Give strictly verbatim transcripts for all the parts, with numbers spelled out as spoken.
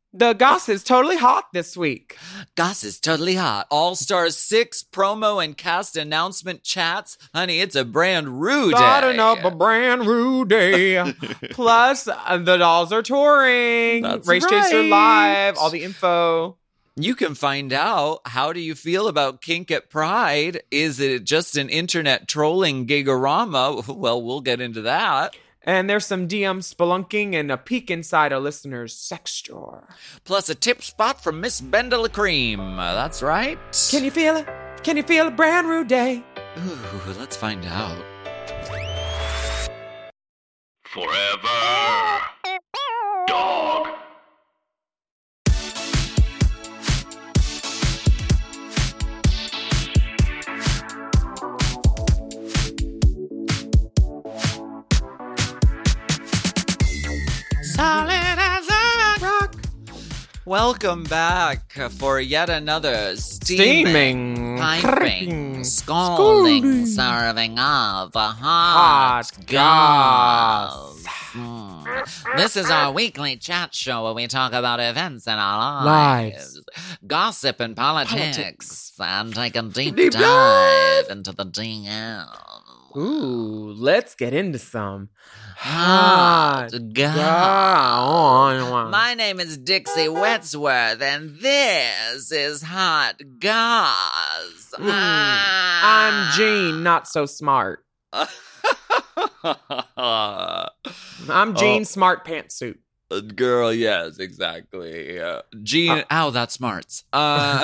The Goss is totally hot this week. Goss is totally hot. All Stars six promo and cast announcement chats. Honey, it's a brand new day. Starting up a brand new day. Plus, uh, the dolls are touring. That's Race right. Chaser Live. All the info. You can find out, how do you feel about kink at Pride? Is it just an internet trolling gigorama? Well, we'll get into that. And there's some D M spelunking and a peek inside a listener's sex drawer. Plus a tip spot from Miss Bendela Cream. That's right. Can you feel it? Can you feel a brand new day? Ooh, let's find out. Forever Dog. Solid as a rock. Welcome back for yet another steaming, Steaming, piping, cracking, scalding, scalding. serving of the hot, Hot goss. Mm. This is our weekly chat show where we talk about events in our lives, Lives. gossip and politics, Politics. and take a deep, Deep dive, dive. into the D M. Ooh, let's get into some Hot hot goss. goss. My name is Dixie Wetsworth, and this is Hot Goss. Mm, I'm Gene, not so smart. I'm Gene, Oh. smart pantsuit. Girl, yes, exactly. Uh, Gene, Uh, ow, that smarts. Uh,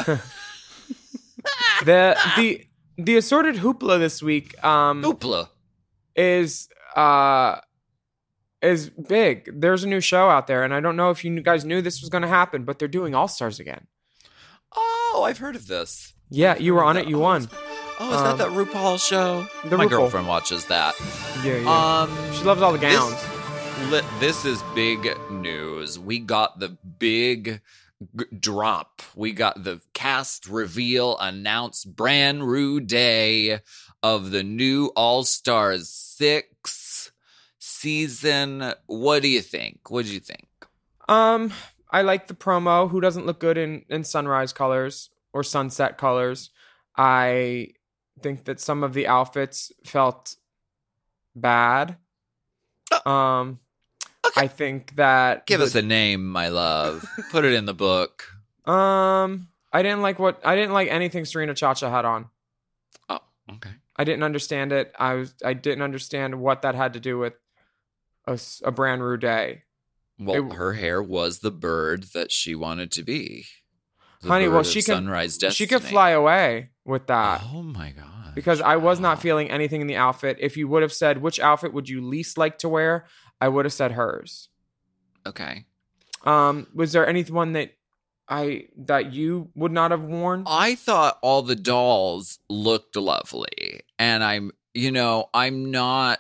the the the assorted hoopla this week um Hoopla. is uh is big. There's a new show out there, and I don't know if you guys knew this was going to happen, but they're doing All Stars again. Oh, I've heard of this. Yeah, you were on it. You won. Oh, is Um, that that RuPaul show? the My RuPaul. girlfriend watches that. Yeah, yeah. Um, She loves all the gowns. This, li- this is big news. We got the big g- drop. We got the cast reveal announced brand new day of the new All Stars six season. What do you think? What do you think? Um, I like the promo. Who doesn't look good in, in sunrise colors or sunset colors? I think that some of the outfits felt bad. Um, I think that Give the- us a name, my love. Put it in the book. Um, I didn't like what I didn't like anything Serena Chacha had on. Oh, okay. I didn't understand it. I was I didn't understand what that had to do with a, s- a brand new day. Well, It- her hair was the bird that she wanted to be. The Honey, well, bird she of can sunrise destiny. she could fly away with that. Oh my god! Because I was not feeling anything in the outfit. If you would have said, which outfit would you least like to wear? I would have said hers. Okay. Um, was there anyone that I that you would not have worn? I thought all the dolls looked lovely, and I'm, you know, I'm not.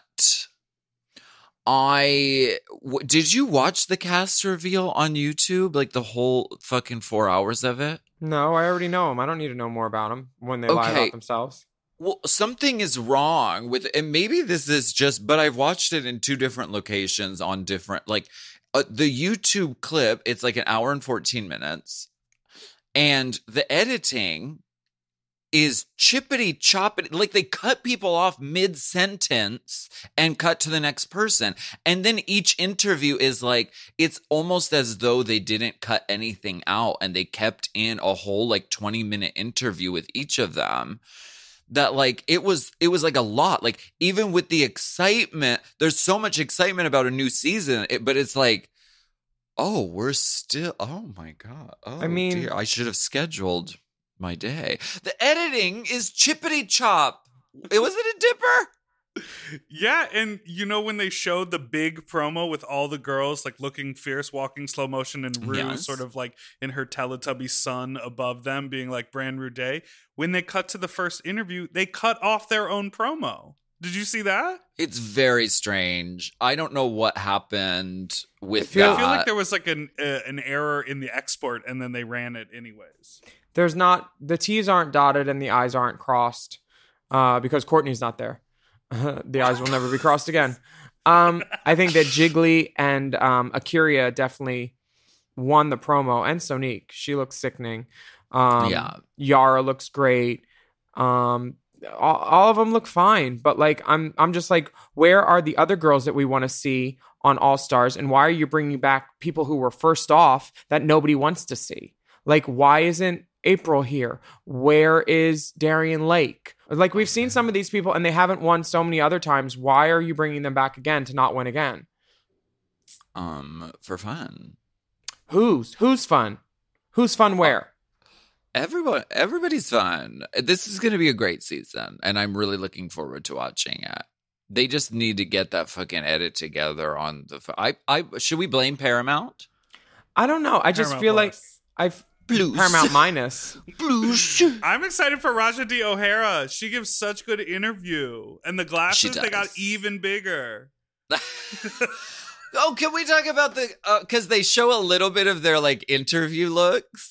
I w- did you watch the cast reveal on YouTube? Like the whole fucking four hours of it? No, I already know them. I don't need to know more about them when they lie Okay. about themselves. Well, something is wrong with, and maybe this is just, but I've watched it in two different locations on different, like uh, the YouTube clip, it's like an hour and fourteen minutes. And the editing is chippity choppity. Like they cut people off mid sentence and cut to the next person. And then each interview is like, it's almost as though they didn't cut anything out and they kept in a whole like twenty minute interview with each of them. That like it was it was like a lot, like even with the excitement, there's so much excitement about a new season, it, but it's like, oh, we're still, oh my god, oh I mean- dear. I should have scheduled my day. The editing is chippity chop. It was it a dipper? Yeah, and you know when they showed the big promo with all the girls like looking fierce, walking slow motion, and Rue Yes. sort of like in her Teletubby son above them, being like brand new day. When they cut to the first interview, they cut off their own promo. Did you see that? It's very strange. I don't know what happened with feel- that. I feel like there was like an uh, an error in the export, and then they ran it anyways. There's not the T's aren't dotted and the I's aren't crossed uh, because Courtney's not there. The I's will never be crossed again. Um, I think that Jiggly and um, Akira definitely won the promo, and Sonique. She looks sickening. Um, Yeah. Yara looks great. Um, all, all of them look fine, but like I'm I'm just like, where are the other girls that we want to see on All Stars, and why are you bringing back people who were first off that nobody wants to see? Like, why isn't April here? Where is Darian Lake? Like, we've seen some of these people and they haven't won so many other times. Why are you bringing them back again to not win again? Um, for fun. Who's who's fun? Who's fun where? Everyone, everybody's fun. This is going to be a great season, and I'm really looking forward to watching it. They just need to get that fucking edit together on the. I, I should we blame Paramount? I don't know. I just Paramount feel Plus. like I've Blues. Paramount minus. Blues. I'm excited for Raja D. O'Hara. She gives such good interview. And the glasses, they got does. even bigger. Oh, can we talk about the because uh, they show a little bit of their like interview looks.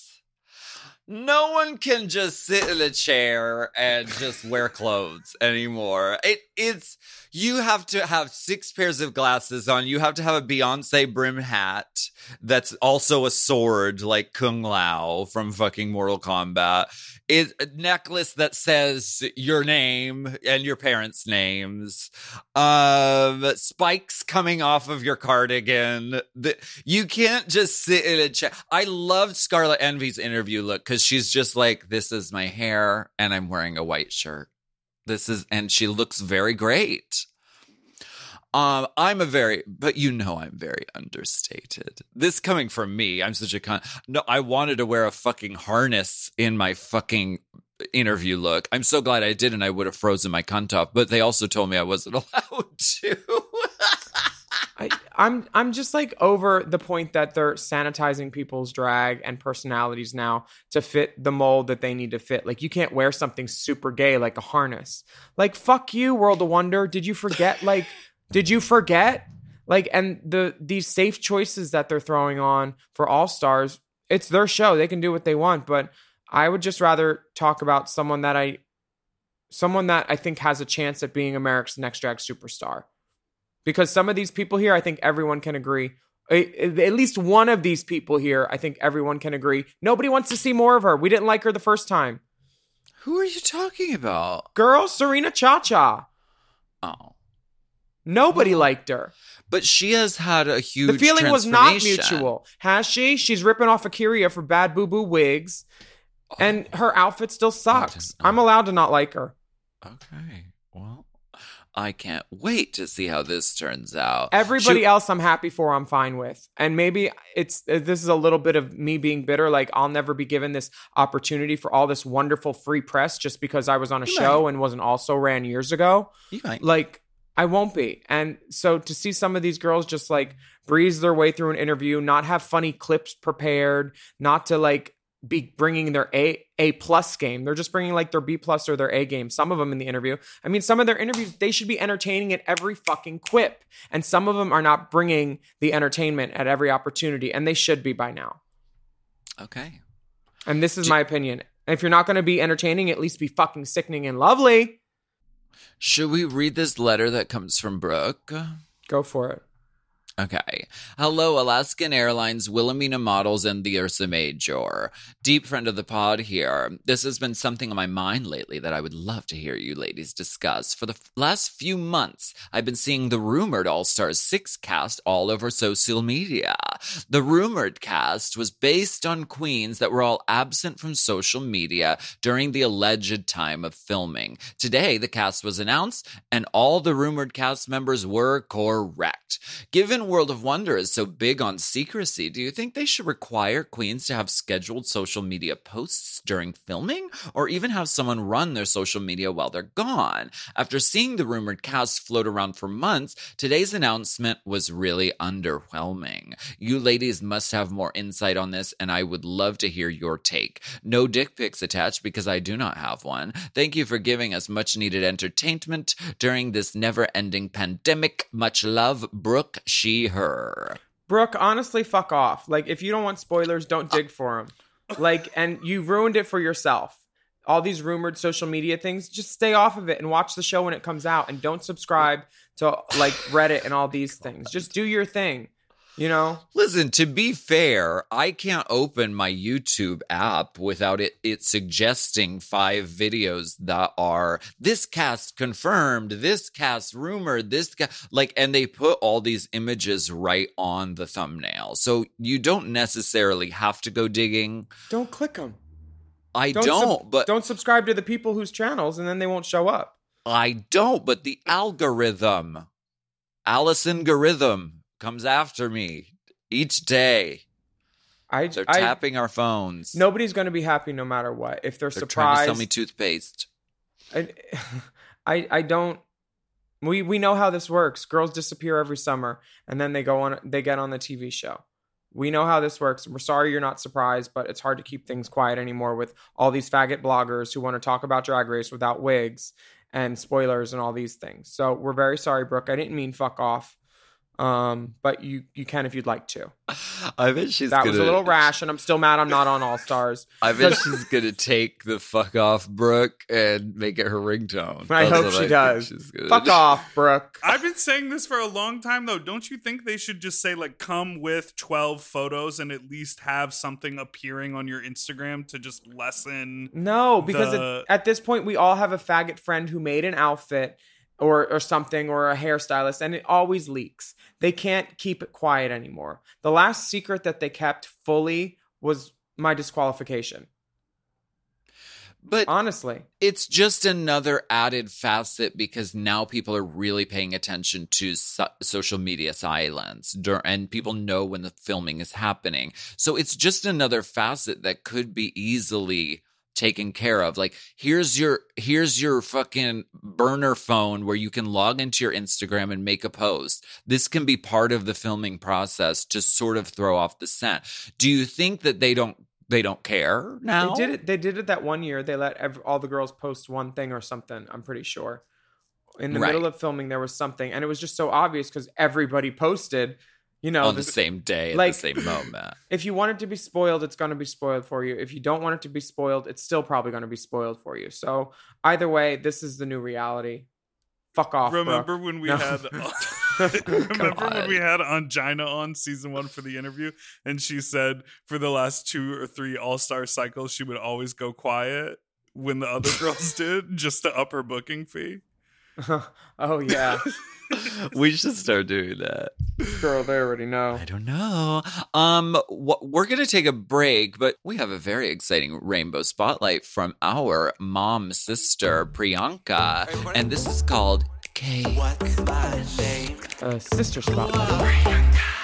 No one can just sit in a chair and just wear clothes anymore. It it's you have to have six pairs of glasses on. You have to have a Beyonce brim hat that's also a sword like Kung Lao from fucking Mortal Kombat. It, a necklace that says your name and your parents' names. Um, spikes coming off of your cardigan. The, you can't just sit in a chair. I loved Scarlet Envy's interview look because she's just like, this is my hair and I'm wearing a white shirt. This is, and she looks very great. Um, I'm a very, but you know I'm very understated. This coming from me, I'm such a con. No, I wanted to wear a fucking harness in my fucking interview look. I'm so glad I didn't. I would have frozen my cunt off, but they also told me I wasn't allowed to. I, I'm I'm just like over the point that they're sanitizing people's drag and personalities now to fit the mold that they need to fit. Like, you can't wear something super gay like a harness. Like, fuck you, World of Wonder. Did you forget? Like, did you forget? Like, and the these safe choices that they're throwing on for All Stars, it's their show. They can do what they want. But I would just rather talk about someone that I, someone that I think has a chance at being America's Next Drag Superstar. Because some of these people here, I think everyone can agree. At least one of these people here, I think everyone can agree. Nobody wants to see more of her. We didn't like her the first time. Who are you talking about? Girl, Serena Chacha. Oh. Nobody Well, liked her. But she has had a huge The feeling was not transformation. mutual. Has she? She's ripping off Akira for bad boo-boo wigs. Oh. And her outfit still sucks. didn't know. I'm allowed to not like her. Okay. Well, I can't wait to see how this turns out. Everybody She- else I'm happy for, I'm fine with. And maybe it's this is a little bit of me being bitter. Like, I'll never be given this opportunity for all this wonderful free press just because I was on a You show and wasn't also ran years ago. You might. Like, I won't be. And so to see some of these girls just like breeze their way through an interview, not have funny clips prepared, not to like be bringing their A A plus game. They're just bringing like their B plus or their A game. Some of them in the interview. I mean, some of their interviews, they should be entertaining at every fucking quip. And some of them are not bringing the entertainment at every opportunity. And they should be by now. Okay. And this is Do- my opinion. And if you're not going to be entertaining, at least be fucking sickening and lovely. Should we read this letter that comes from Brooke? Go for it. Okay. Hello, Alaskan Airlines, Wilhelmina Models, and the Ursa Major. Deep friend of the pod here. This has been something on my mind lately that I would love to hear you ladies discuss. For the f- last few months, I've been seeing the rumored All-Stars six cast all over social media. The rumored cast was based on queens that were all absent from social media during the alleged time of filming. Today, the cast was announced, and all the rumored cast members were correct. Given World of Wonder is so big on secrecy, do you think they should require queens to have scheduled social media posts during filming, or even have someone run their social media while they're gone? After seeing the rumored cast float around for months, today's announcement was really underwhelming. You ladies must have more insight on this, and I would love to hear your take. No dick pics attached because I do not have one. Thank you for giving us much needed entertainment during this never-ending pandemic. Much love, Brooke, she, her. Brooke, honestly, fuck off. Like, if you don't want spoilers, don't dig for them. Like, and you've ruined it for yourself. All these rumored social media things, just stay off of it and watch the show when it comes out. And don't subscribe to, like, Reddit and all these things. Just do your thing. You know? Listen, to be fair, I can't open my YouTube app without it, it suggesting five videos that are this cast confirmed, this cast rumored, this cast, like, and they put all these images right on the thumbnail. So you don't necessarily have to go digging. Don't click them. I Don't, don't, sub- but don't subscribe to the people whose channels and then they won't show up. I don't, but the algorithm, Allison Garitham, comes after me each day. I, They're I, tapping our phones. Nobody's going to be happy no matter what. If they're, They're surprised, trying to sell me toothpaste. I, I, I don't. We we know how this works. Girls disappear every summer, and then they go on. They get on the T V show. We know how this works. We're sorry you're not surprised, but it's hard to keep things quiet anymore with all these faggot bloggers who want to talk about Drag Race without wigs and spoilers and all these things. So we're very sorry, Brooke. I didn't mean fuck off. Um, but you you can if you'd like to. I bet she's that gonna, was a little rash, and I'm still mad I'm not on All Stars. I bet she's gonna take the fuck off Brooke and make it her ringtone. I That's hope what she I does. think she's gonna Fuck do. off, Brooke. I've been saying this for a long time, though. Don't you think they should just say, like, come with twelve photos and at least have something appearing on your Instagram to just lessen? No, because the- at, at this point, we all have a faggot friend who made an outfit or or something, or a hairstylist, and it always leaks. They can't keep it quiet anymore. The last secret that they kept fully was my disqualification. But Honestly. it's just another added facet because now people are really paying attention to so- social media silence dur- and people know when the filming is happening. So it's just another facet that could be easily taken care of. Like, here's your here's your fucking burner phone where you can log into your Instagram and make a post. This can be part of the filming process to sort of throw off the scent. Do you think that they don't they don't care now? They did it. They did it that one year. They let ev- all the girls post one thing or something. I'm pretty sure. In the Right. middle of filming, there was something, and it was just so obvious because everybody posted. You know, on the this- same day at like- the same moment. If you want it to be spoiled, it's going to be spoiled for you. If you don't want it to be spoiled, it's still probably going to be spoiled for you. So either way, this is the new reality. Fuck off. Remember Brooke. when we No. had remember God. when we had Angina on season one for the interview, and she said for the last two or three All-Star cycles she would always go quiet when the other girls did, just to up her booking fee. Oh yeah, We should start doing that. girl, they already know. I don't know. Um, wh- we're gonna take a break, but we have a very exciting rainbow spotlight from our mom sister Priyanka, and this is called K. What's my name? Uh, sister spotlight.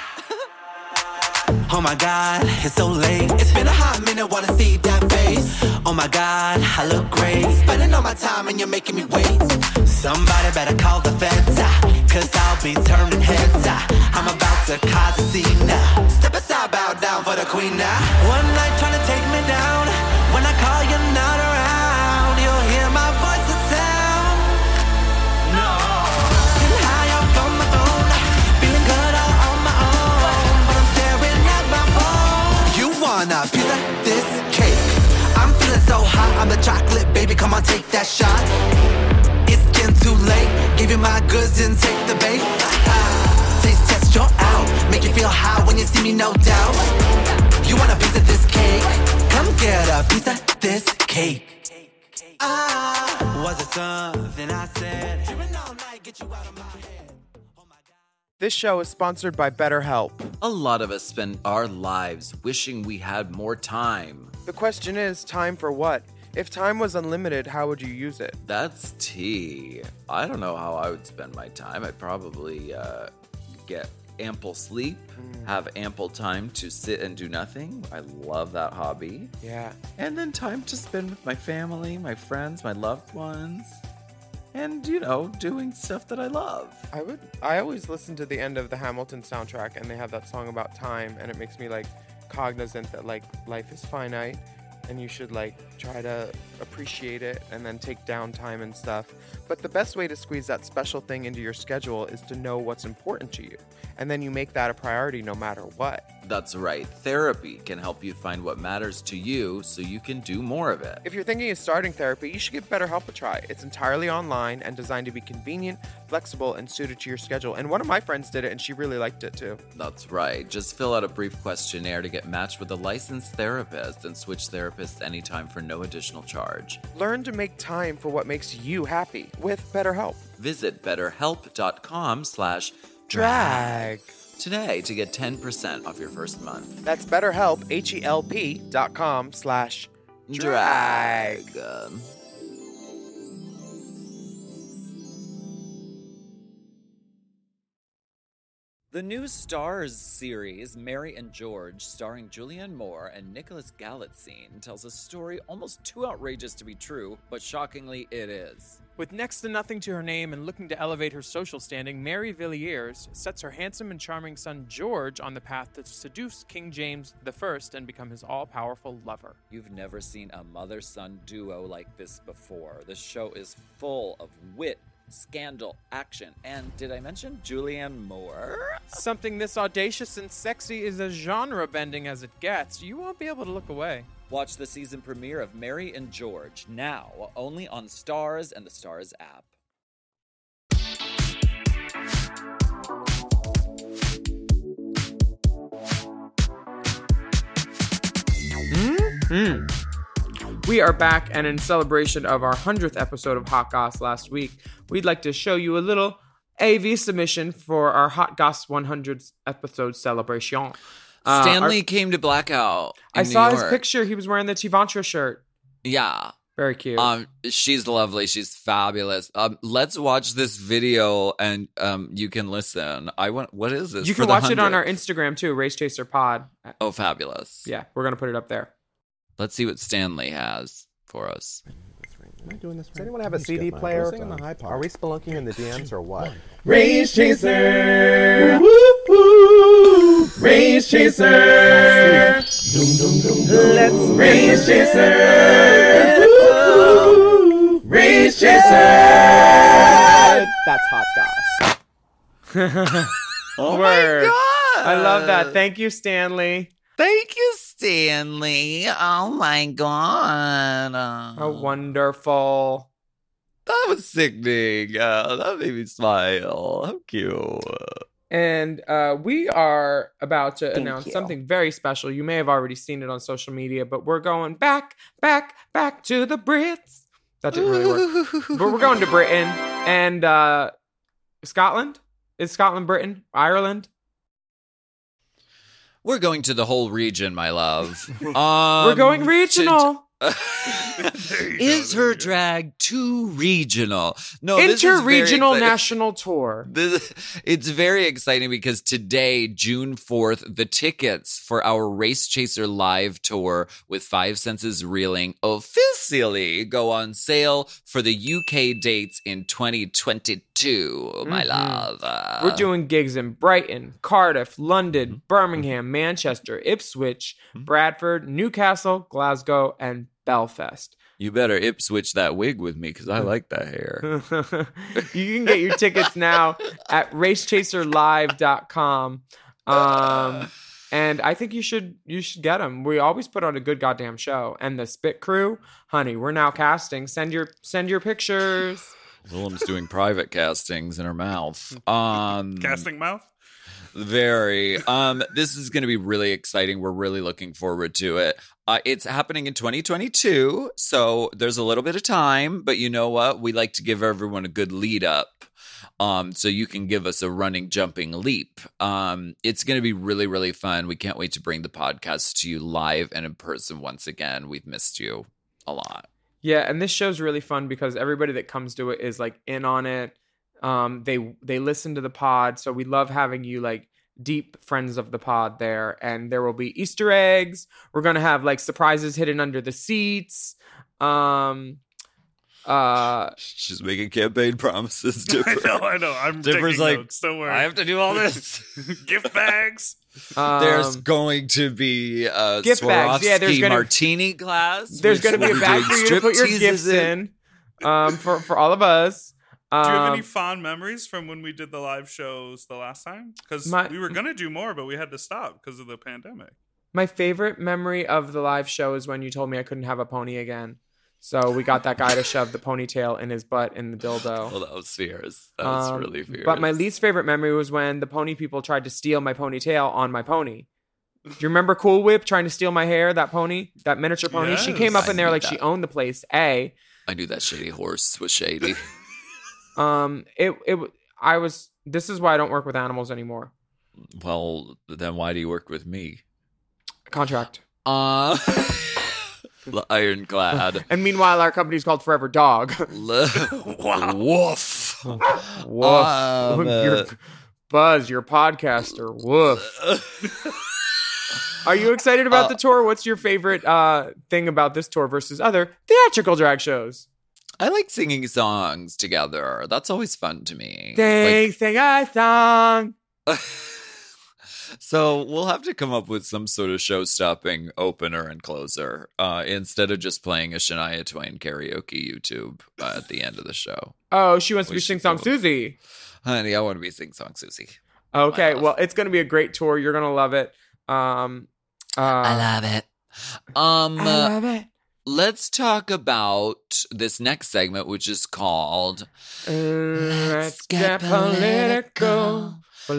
Oh my God, it's so late. It's been a hot minute, wanna see that face. Oh my God, I look great. Spending all my time and you're making me wait. Somebody better call the feds, ah, cause I'll be turning heads. ah. I'm about to cause a scene. ah. Step aside, bow down for the queen now. One night trying to take me down. When I call, you're not around. You'll hear my voice, the sound. No. Sitting high up on my phone, feeling good all on my own, but I'm staring at my phone. You want a piece of this cake? I'm feeling so hot, I'm the chocolate baby. Come on, take that shot. It's getting too late. Give you my goods and take the bait. Ah, taste test, you're out. Make you feel high when you see me, no doubt. You want a piece of this cake? Come get a piece of this cake. Ah, was it something I said? Dreaming all night, get you out of my head. Oh my God. This show is sponsored by BetterHelp. A lot of us spend our lives wishing we had more time. The question is, time for what? If time was unlimited, how would you use it? That's tea. I don't know how I would spend my time. I'd probably uh, get ample sleep, have ample time to sit and do nothing. I love that hobby. Yeah. And then time to spend with my family, my friends, my loved ones, and, you know, doing stuff that I love. I would. I always listen to the end of the Hamilton soundtrack, and they have that song about time, and it makes me like cognizant that like life is finite, and you should like try to appreciate it and then take downtime and stuff. But the best way to squeeze that special thing into your schedule is to know what's important to you, and then you make that a priority no matter what. That's right. Therapy can help you find what matters to you so you can do more of it. If you're thinking of starting therapy, you should give BetterHelp a try. It's entirely online and designed to be convenient, flexible, and suited to your schedule. And one of my friends did it, and she really liked it too. That's right. Just fill out a brief questionnaire to get matched with a licensed therapist and switch therapists anytime for no additional charge. Learn to make time for what makes you happy with BetterHelp. Visit betterhelp.com slash Drag. today to get ten percent off your first month. That's BetterHelp, H-E-L-P dot com slash drag. Drag. The new Stars series, Mary and George, starring Julianne Moore and Nicholas Galitzine, tells a story almost too outrageous to be true, but shockingly it is. With next to nothing to her name and looking to elevate her social standing, Mary Villiers sets her handsome and charming son George on the path to seduce King James the First and become his all-powerful lover. You've never seen a mother-son duo like this before. The show is full of wit, scandal, action, and did I mention Julianne Moore? Something this audacious and sexy is as genre-bending as it gets. You won't be able to look away. Watch the season premiere of Mary and George now, only on Stars and the Stars app. Mm-hmm. We are back, and in celebration of our hundredth episode of Hot Goss last week, we'd like to show you a little A V submission for our Hot Goss one hundredth episode celebration. Uh, Stanley our, came to Blackout. I in saw New his York. picture. He was wearing the Tivantra shirt. Yeah. Very cute. Um, she's lovely. She's fabulous. Um, let's watch this video and um, you can listen. I want. What is this? You for can the watch it on our hundredth? Instagram too, Race Chaser Pod. Oh, fabulous. Yeah, we're gonna put it up there. Let's see what Stanley has for us. Am I doing this right? Does anyone have a Please C D get my player? voice on the high part. Are we spelunking in the D Ms or what? Race Chaser! Woo-hoo! Race Chaser! Let's Race Chaser! Woo-hoo! Race Chaser! That's Hot Goss. Oh Word. my god! I love that. Thank you, Stanley. Thank you, Stanley. Oh my god. How wonderful. That was sickening. Uh, that made me smile. How cute. And uh, we are about to Thank announce you. something very special. You may have already seen it on social media, but we're going back, back, back to the Brits. That didn't really work. But we're going to Britain and uh, Scotland. Is Scotland Britain? Ireland? We're going to the whole region, my love. Um, we're going to- regional. Is her drag too regional? No, this is very Inter-regional exciting. national tour. This, it's very exciting because today, June fourth, the tickets for our Race Chaser live tour with Five Senses Reeling officially go on sale for the U K dates in twenty twenty-two, my Mhm. love. Uh, We're doing gigs in Brighton, Cardiff, London, Birmingham, Manchester, Ipswich, Bradford, Newcastle, Glasgow, and Belfast. You better Ipswich that wig with me because I like that hair. You can get your tickets now at race chaser live dot com. Um, and I think you should you should get them. We always put on a good goddamn show. And the Spit Crew, honey, we're now casting. Send your send your pictures. Willem's doing private castings in her mouth. Um, Casting mouth? Very. Um, this is going to be really exciting. We're really looking forward to it. Uh, it's happening in twenty twenty-two, so there's a little bit of time. But you know what? We like to give everyone a good lead up, um, so you can give us a running, jumping leap. Um, it's going to be really, really fun. We can't wait to bring the podcast to you live and in person once again. We've missed you a lot. Yeah, and this show's really fun because everybody that comes to it is like in on it. Um, they they listen to the pod, so we love having you like deep friends of the pod there. And there will be Easter eggs. We're gonna have like surprises hidden under the seats. Um, uh, She's making campaign promises. I Dipper. know, I know. I'm Dipper's taking like, notes. Don't worry. I have to do all this. Gift bags. um, There's going to be a gift bags. Yeah, there's Swarovski gonna- martini glass. there's which gonna be a we'll bag doing for you to put your stripteases gifts in. Um, for for all of us. Um, Do you have any fond memories from when we did the live shows the last time? Because My- we were gonna do more, but we had to stop because of the pandemic. My favorite memory of the live show is when you told me I couldn't have a pony again. So we got that guy to shove the ponytail in his butt in the dildo. Well, that was fierce. That was Um, really fierce. But my least favorite memory was when the pony people tried to steal my ponytail on my pony. Do you remember Cool Whip trying to steal my hair, that pony, that miniature pony? She came up Yes. in there I like knew she that. owned the place. A, I knew that shady horse was shady. um, it, it, I was, this is why I don't work with animals anymore. Well, then why do you work with me? Contract. Uh, ironclad. And meanwhile, our company's called Forever Dog. Woof. Woof. Um, Your- uh, Buzz, your podcaster. Woof. Are you excited about Uh, the tour? What's your favorite uh, thing about this tour versus other theatrical drag shows? I like singing songs together. That's always fun to me. They sing a song. Like, so we'll have to come up with some sort of show-stopping opener and closer uh, instead of just playing a Shania Twain karaoke YouTube uh, at the end of the show. Oh, she wants to We be Sing should Song go. Susie. Honey, I want to be Sing Song Susie. Okay, Wow. well, it's going to be a great tour. You're going to love it. Um, uh, I love it. Um, I uh, love it. let's talk about this next segment, which is called Uh, let's get political.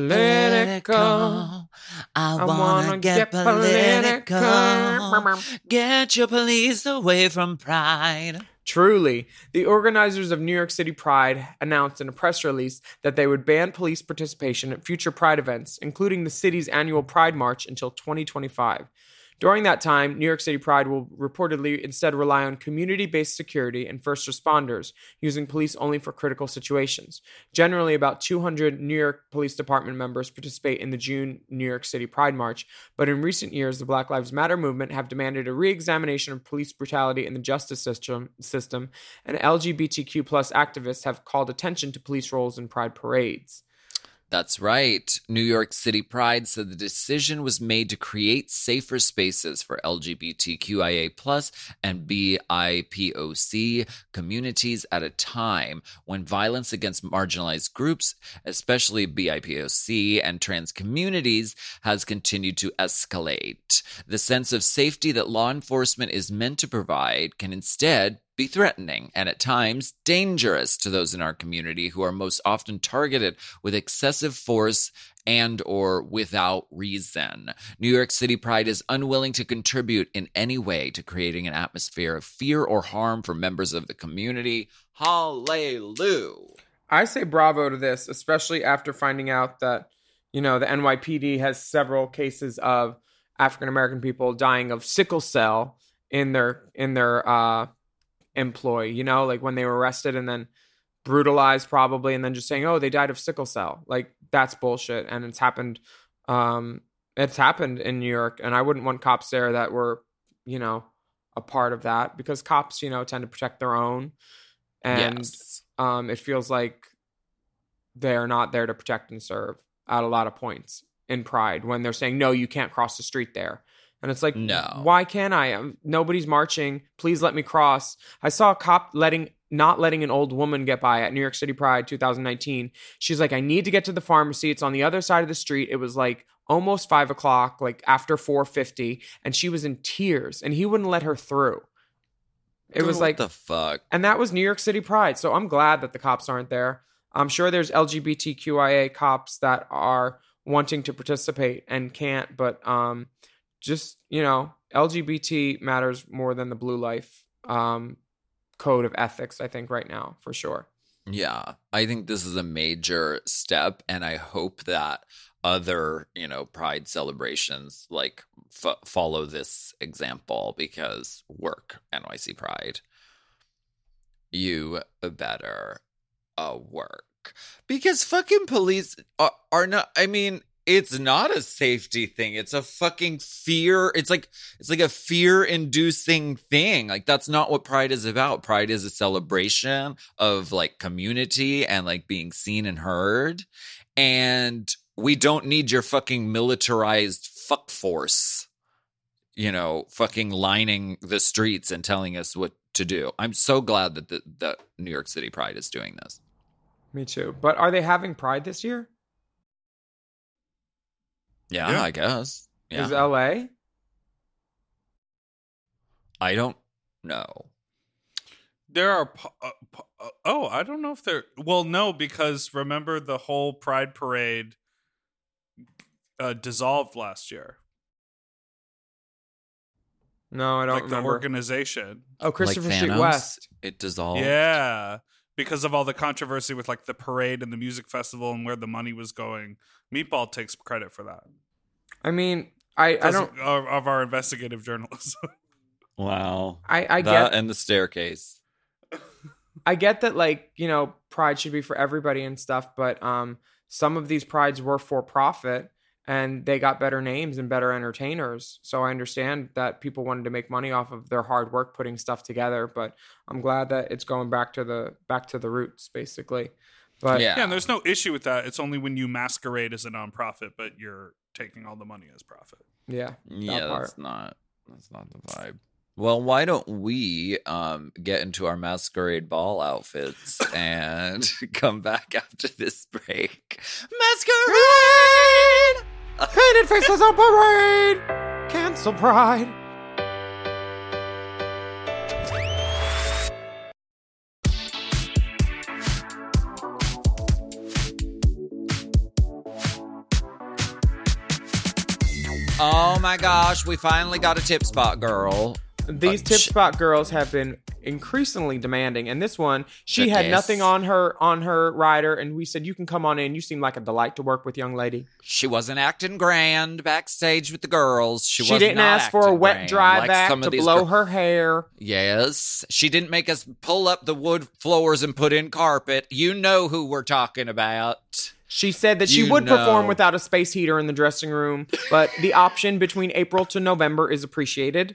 Political. I I wanna, wanna get, get political. political. Get your police away from pride. Truly, the organizers of New York City Pride announced in a press release that they would ban police participation at future Pride events, including the city's annual Pride March, until twenty twenty-five. During that time, New York City Pride will reportedly instead rely on community-based security and first responders, using police only for critical situations. Generally, about two hundred New York Police Department members participate in the June New York City Pride March, but in recent years, the Black Lives Matter movement have demanded a re-examination of police brutality in the justice system, system, and L G B T Q plus activists have called attention to police roles in Pride parades. That's right. New York City Pride said the decision was made to create safer spaces for L G B T Q I A plus and B I P O C communities at a time when violence against marginalized groups, especially B I P O C and trans communities, has continued to escalate. The sense of safety that law enforcement is meant to provide can instead be threatening and at times dangerous to those in our community who are most often targeted with excessive force and or without reason. New York City Pride is unwilling to contribute in any way to creating an atmosphere of fear or harm for members of the community. Hallelujah. I say bravo to this, especially after finding out that, you know, the N Y P D has several cases of African American people dying of sickle cell in their in their uh, employ. You know, like when they were arrested and then brutalized, probably, and then just saying, "Oh, they died of sickle cell." Like that's bullshit, and it's happened. Um, it's happened in New York, and I wouldn't want cops there that were, you know, a part of that because cops, you know, tend to protect their own, and Yes. um, it feels like they're not there to protect and serve at a lot of points in Pride when they're saying, no, you can't cross the street there. And it's like, No. why can't I? Um, Nobody's marching. Please let me cross. I saw a cop letting, not letting an old woman get by at New York City Pride twenty nineteen. She's like, I need to get to the pharmacy. It's on the other side of the street. It was like almost five o'clock, like after four fifty. And she was in tears and he wouldn't let her through. It was What like, the fuck? and that was New York City Pride. So I'm glad that the cops aren't there. I'm sure there's L G B T Q I A cops that are wanting to participate and can't, but um, just, you know, L G B T matters more than the Blue Life um, code of ethics, I think, right now, for sure. Yeah, I think this is a major step, and I hope that other, you know, Pride celebrations like f- follow this example because work, N Y C Pride. You better uh, work. Because fucking police are, are not, I mean, it's not a safety thing. It's a fucking fear. It's like, it's like a fear inducing thing. Like that's not what Pride is about. Pride is a celebration of like community and like being seen and heard. And we don't need your fucking militarized fuck force, you know, fucking lining the streets and telling us what to do. I'm so glad that the, the New York City Pride is doing this. Me too. But are they having Pride this year? Yeah, Yeah. I guess. Yeah. Is L A? I don't know. There are. po- Uh, po- uh, oh, I don't know if they're. Well, no, because remember the whole Pride Parade uh, dissolved last year. No, I don't Like the remember. organization. Oh, Christopher like Street Thanos, West. It dissolved. Yeah. Because of all the controversy with like the parade and the music festival and where the money was going. Meatball takes credit for that. I mean, I, I 'Cause don't. Of, of our investigative journalism. Wow. I, I that get. and the staircase. I get that, like, you know, Pride should be for everybody and stuff, but um, some of these prides were for profit, and they got better names and better entertainers. So I understand that people wanted to make money off of their hard work putting stuff together, but I'm glad that it's going back to the back to the roots, basically. But Yeah. Yeah, and there's no issue with that. It's only when you masquerade as a nonprofit, but you're taking all the money as profit. yeah, Yeah, part. that's not that's not the vibe. Well, why don't we um get into our masquerade ball outfits and come back after this break? Masquerade! Painted faces on parade, cancel Pride. Oh my gosh, we finally got a tip spot girl. These Uh, tip sh- spot girls have been increasingly demanding, and this one, she had Goodness. nothing on her on her rider, and we said, "You can come on in. You seem like a delight to work with, young lady." She wasn't acting grand backstage with the girls. She, She was didn't not ask for a acting wet grand, dry like back some of to these blow gir- her hair. Yes. She didn't make us pull up the wood floors and put in carpet. You know who we're talking about. She said that she You would perform know. without a space heater in the dressing room, but the option between April to November is appreciated.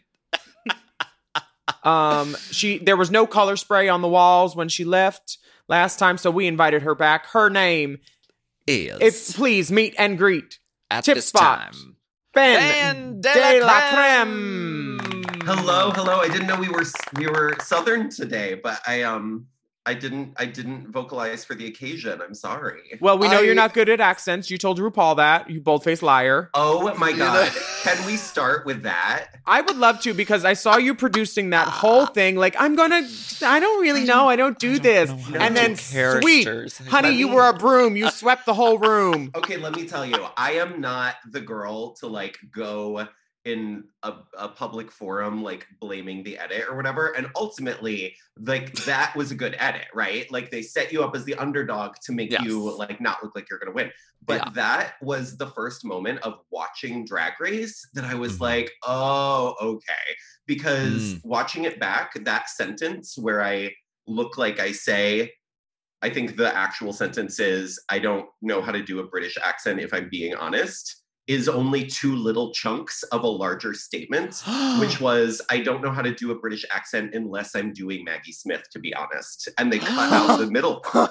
um, she there was no color spray on the walls when she left last time, so we invited her back. Her name, Is if please meet and greet, at tip this spot. time. Ben Ben de la Creme. Creme. Hello, hello. I didn't know we were we were Southern today, but I um I didn't I didn't vocalize for the occasion. I'm sorry. Well, we know I- you're not good at accents. You told RuPaul that, you bold-faced liar. Oh my You god. know- Can we start with that? I would love to, because I saw you producing that whole thing. Like, I'm gonna, I don't really know. I don't do this. know how And to then, do sweet, characters. honey, Let you me- were a broom. You swept the whole room. Okay, let me tell you. I am not the girl to like go in a, a public forum like blaming the edit or whatever. And ultimately, like that was a good edit, right? Like they set you up as the underdog to make Yes. you like not look like you're gonna win. But Yeah. that was the first moment of watching Drag Race that I was Mhm. like, oh, okay. Because Mm. watching it back, that sentence where I look like I say, I think the actual sentence is, I don't know how to do a British accent if I'm being honest, is only two little chunks of a larger statement, which was, I don't know how to do a British accent unless I'm doing Maggie Smith, to be honest. And they cut out the middle part.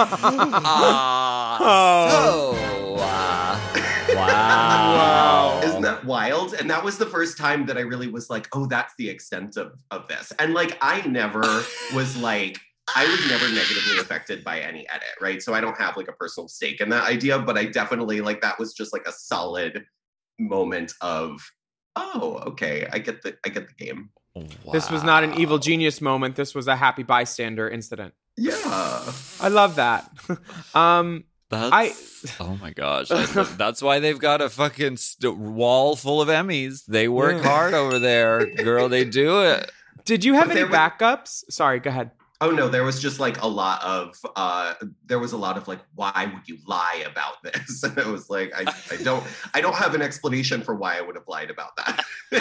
Ah, Oh. so, uh, wow. Isn't that wild? And that was the first time that I really was like, oh, that's the extent of, of this. And like, I never was like, I was never negatively affected by any edit, right? So I don't have like a personal stake in that idea, but I definitely like, that was just like a solid moment of, oh, okay, I get the, I get the game. This was not an evil genius moment. This was a happy bystander incident. Yeah. I love that. um, That's, I- oh my gosh. That's, that's why they've got a fucking st- wall full of Emmys. They work Yeah. hard over there. Girl, they do it. did you have But any there was- backups? Sorry, go ahead. Oh no, there was just like a lot of uh there was a lot of like, why would you lie about this? And it was like, I, I don't I don't have an explanation for why I would have lied about that.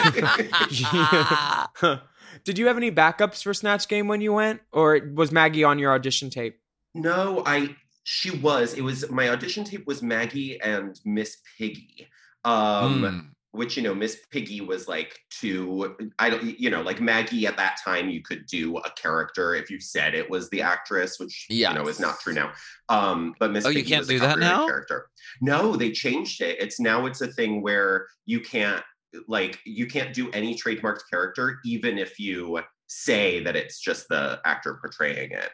Did you have any backups for Snatch Game when you went, or was Maggie on your audition tape? No, I she was. It was my audition tape was Maggie and Miss Piggy. Um Mm. which, you know, Miss Piggy was like to, I don't, you know, like Maggie at that time, you could do a character if you said it was the actress, which, you know, is not true now. Um, but Miss Oh, you Piggy can't was a do that copyrighted now? character. No, they changed it. It's now it's a thing where you can't, like, you can't do any trademarked character, even if you say that it's just the actor portraying it.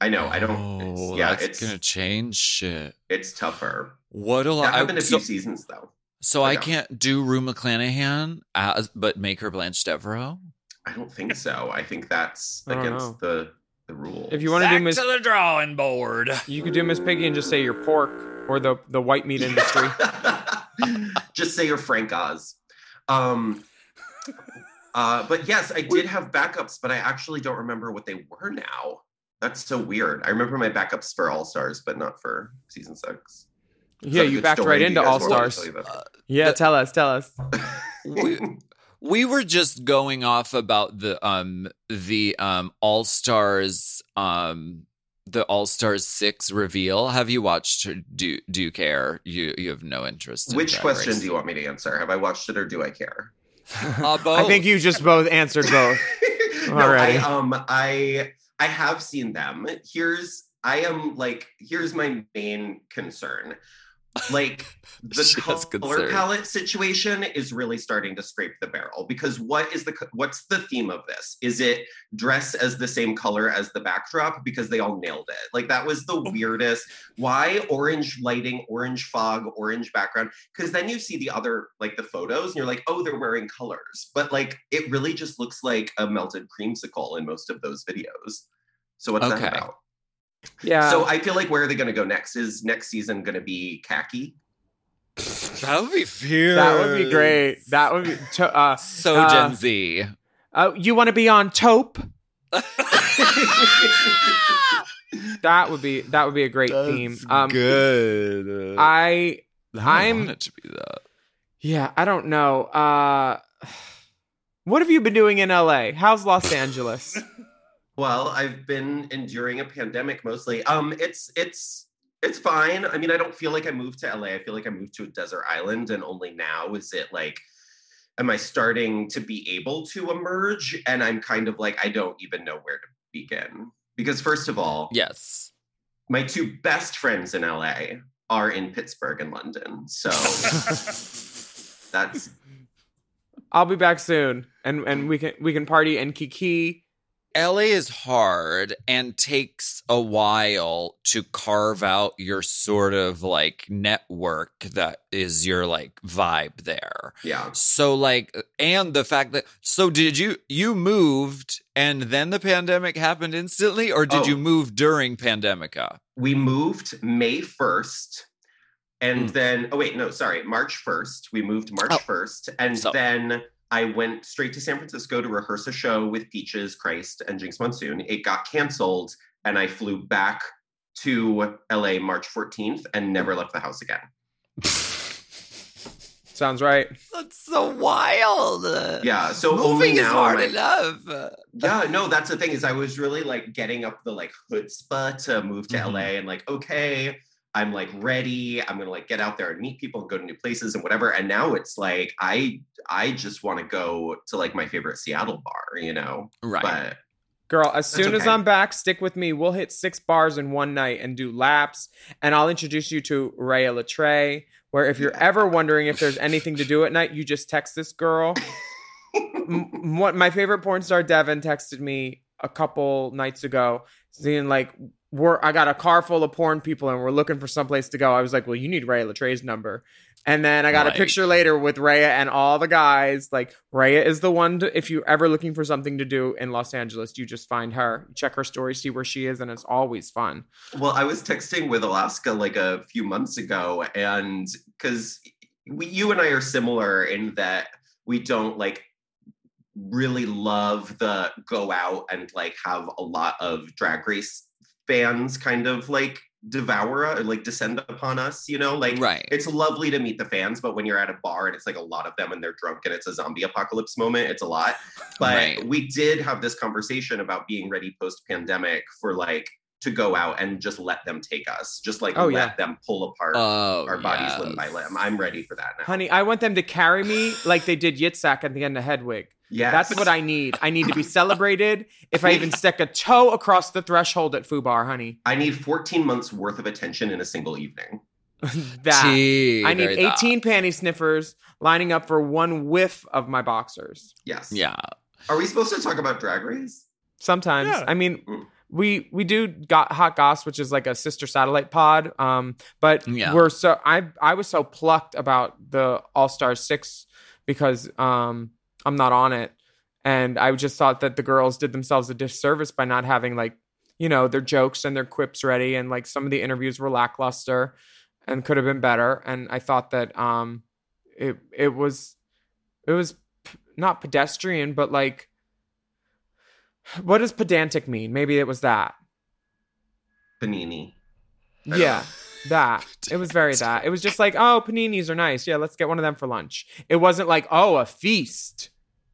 I know. I don't. Oh, It's, yeah, that's it's gonna change shit. it's tougher. What a That lot. happened a so, few seasons though. so I yeah. can't do Rue McClanahan as, but make her Blanche Devereaux. I don't think so. I think that's I don't against know. the the rules. If you want to do Miss, the drawing board. you could do Miss Piggy and just say you're pork or the the white meat industry. Just say you're Frank Oz. Um, uh, but yes, I did have backups, but I actually don't remember what they were now. That's so weird. I remember my backups for All Stars, but not for season six. Yeah, you backed right into All Stars. Yeah, tell us, tell us. we, we were just going off about the um the um All Stars um the All Stars six reveal. Have you watched? Do do you care? You you have no interest. In Which Drag question Race. do you want me to answer? Have I watched it or do I care? Uh, both. I think you just both answered both. no, Already. I um I I have seen them. Here's I am like here's my main concern. Like the She has color concern. palette situation is really starting to scrape the barrel because what is the co- what's the theme of this? Is it dress as the same color as the backdrop because they all nailed it? Like that was the weirdest. Why orange lighting, orange fog, orange background? Because then you see the other like the photos and you're like, oh, they're wearing colors, but like it really just looks like a melted creamsicle in most of those videos. So what's Okay. that about? Yeah. So I feel like where are they going to go next? Is next season going to be khaki? That would be fierce. that would be great. That would be to, uh, So uh, Gen Z. uh, you want to be on Taupe? That would be that would be a great theme. Um, good. I I I'm- want it to be that. yeah, I don't know. Uh, what have you been doing in L A? How's Los Angeles? Well, I've been enduring a pandemic mostly. Um, it's it's it's fine. I mean, I don't feel like I moved to L A. I feel like I moved to a desert island, and only now is it like, am I starting to be able to emerge? And I'm kind of like, I don't even know where to begin. Because first of all, Yes. my two best friends in L A are in Pittsburgh and London. So that's I'll be back soon, and and we can we can party and kiki. L A is hard and takes a while to carve out your sort of like network that is your like vibe there. yeah. So like, and the fact that, so did you, you moved and then the pandemic happened instantly, or did Oh. you move during Pandemica? We moved May first. And Mm. then, oh, wait, no, sorry, March first. We moved March Oh. first. And So- then I went straight to San Francisco to rehearse a show with Peaches, Christ, and Jinx Monsoon. It got canceled, and I flew back to L A March fourteenth and never left the house again. Sounds right. That's so wild. Yeah, so Moving only is now hard I'm like, enough. yeah, no, that's the thing is I was really like getting up the like chutzpah to move to Mhm. L A and like, okay, I'm like ready. I'm gonna like get out there and meet people and go to new places and whatever. And now it's like I I just want to go to like my favorite Seattle bar, you know. Right. But Girl, as soon as okay. I'm back, stick with me. We'll hit six bars in one night and do laps. And I'll introduce you to Rhea Latre, where if you're ever wondering if there's anything to do at night, you just text this girl. M- what my favorite porn star, Devin, texted me a couple nights ago, saying like, we're I got a car full of porn people and we're looking for someplace to go. I was like, well, you need Rhea Latre's number. And then I got Right. a picture later with Rhea and all the guys. Like, Rhea is the one to, if you're ever looking for something to do in Los Angeles, you just find her. Check her story, see where she is, and it's always fun. well, I was texting with Alaska like a few months ago, and because we you and I are similar in that we don't like really love the go out and like have a lot of Drag Race fans kind of like devour or like descend upon us, you know, like Right. it's lovely to meet the fans, but when you're at a bar and it's like a lot of them and they're drunk and it's a zombie apocalypse moment, it's a lot. But Right. we did have this conversation about being ready post pandemic for like to go out and just let them take us, just like Oh, let yeah. them pull apart Oh, our bodies yes. limb by limb. I'm ready for that now. Honey, I want them to carry me like they did Yitzhak at the end of Hedwig. Yes. That's what I need. I need to be celebrated if I even stick a toe across the threshold at Fubar, honey. I need fourteen months worth of attention in a single evening. That. Tea, I need very that. eighteen panty sniffers lining up for one whiff of my boxers. Yes. Yeah. Are we supposed to talk about Drag Race? Sometimes. Yeah. I mean, Mm. we we do got Hot Goss, which is like a sister satellite pod. Um, but Yeah. we're so I I was so plucked about the All Star Six because um I'm not on it, and I just thought that the girls did themselves a disservice by not having like you know their jokes and their quips ready, and like some of the interviews were lackluster and could have been better. And I thought that um it it was it was p- not pedestrian, but like. What does pedantic mean? Maybe it was that. Panini. I Yeah, that. It was very that. It was just like, oh, paninis are nice. Yeah, let's get one of them for lunch. It wasn't like, oh, a feast.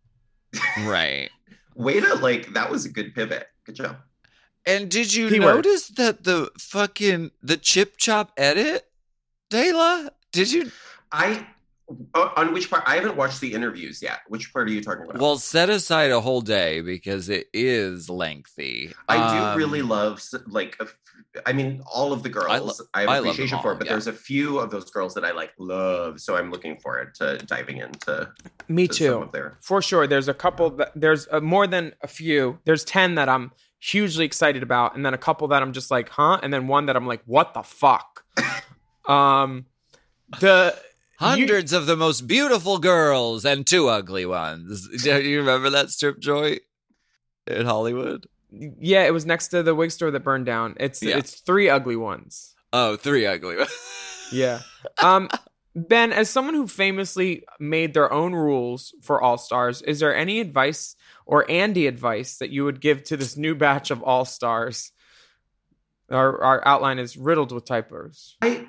Right. Way to like that was a good pivot. Good job. And did you Keywords. notice that the fucking the chip chop edit, Dayla? Did you? I uh, on which part? I haven't watched the interviews yet. Which part are you talking about? Well, set aside a whole day because it is lengthy. I Um, do really love like a f- I mean all of the girls. I, lo- have I love appreciation them for, all, it, but yeah. there's a few of those girls that I like love. So I'm looking forward to diving into Me to some too. of their. For sure. There's a couple that there's uh, more than a few. There's ten that I'm hugely excited about, and then a couple that I'm just like, huh? And then one that I'm like, what the fuck? um the Hundreds of the most beautiful girls and two ugly ones. Do you remember that strip joint in Hollywood? Yeah, it was next to the wig store that burned down. It's Yeah. it's three ugly ones. Oh, three ugly ones. Yeah. Um, Ben, as someone who famously made their own rules for All Stars, is there any advice or Andy advice that you would give to this new batch of All Stars? Our our outline is riddled with typos. I,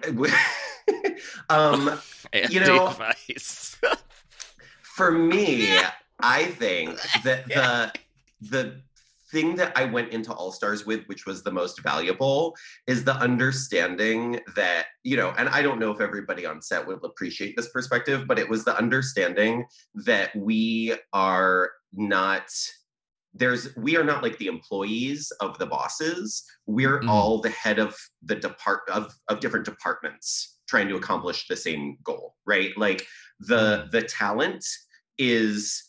um, you know, Anti-advice. for me, I think that the the thing that I went into All Stars with, which was the most valuable, is the understanding that, you know, and I don't know if everybody on set will appreciate this perspective, but it was the understanding that we are not, there's, we are not like the employees of the bosses. We're Mm. all the head of the depart of, of different departments trying to accomplish the same goal, right? Like the, the talent is,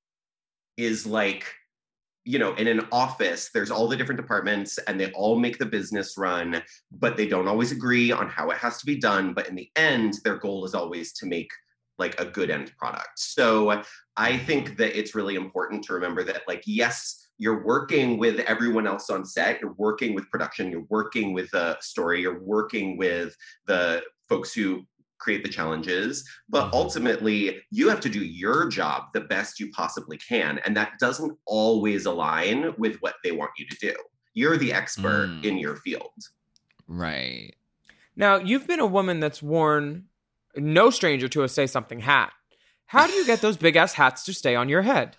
is like, you know, in an office, there's all the different departments and they all make the business run, but they don't always agree on how it has to be done. But in the end, their goal is always to make like a good end product. So I think that it's really important to remember that, like, yes, you're working with everyone else on set, you're working with production, you're working with the story, you're working with the folks who create the challenges, but ultimately you have to do your job the best you possibly can. And that doesn't always align with what they want you to do. You're the expert Mm. in your field. Right. Now, you've been a woman that's worn no stranger to a Say Something hat. How do you get those big ass hats to stay on your head?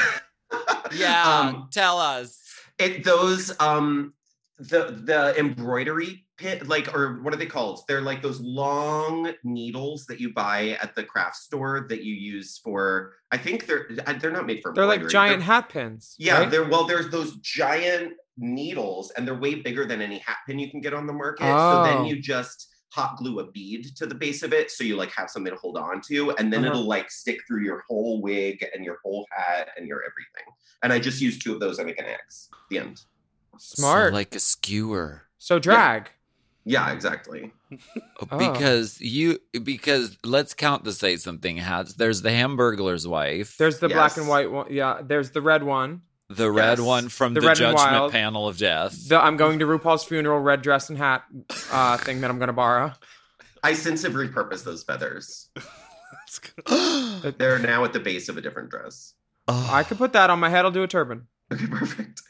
Yeah, Um, tell us. It those um the the embroidery pin, like, or what are they called? They're like those long needles that you buy at the craft store that you use for, I think they're they're not made for They're embroidery. like giant They're- hat pins. Yeah, right? they're well, there's those giant needles and they're way bigger than any hat pin you can get on the market. So Oh. then you just hot glue a bead to the base of it so you like have something to hold on to, and then Uh-huh. it'll like stick through your whole wig and your whole hat and your everything. And I just use two of those. I make an X. The end. Smart. So like a skewer. So drag. Yeah, exactly. Oh. Because you because let's count the Say Something hats. There's the Hamburglar's wife. There's the black Yes. and white one. Yeah, there's the red one. the red Yes. one from The the, Red and Judgment Wild. Panel of Death. The I'm going to RuPaul's funeral red dress and hat uh, thing that I'm going to borrow. I since have repurposed those feathers. That's good. They're now at the base of a different dress. Oh, I could put that on my head. I'll do a turban. Okay, perfect.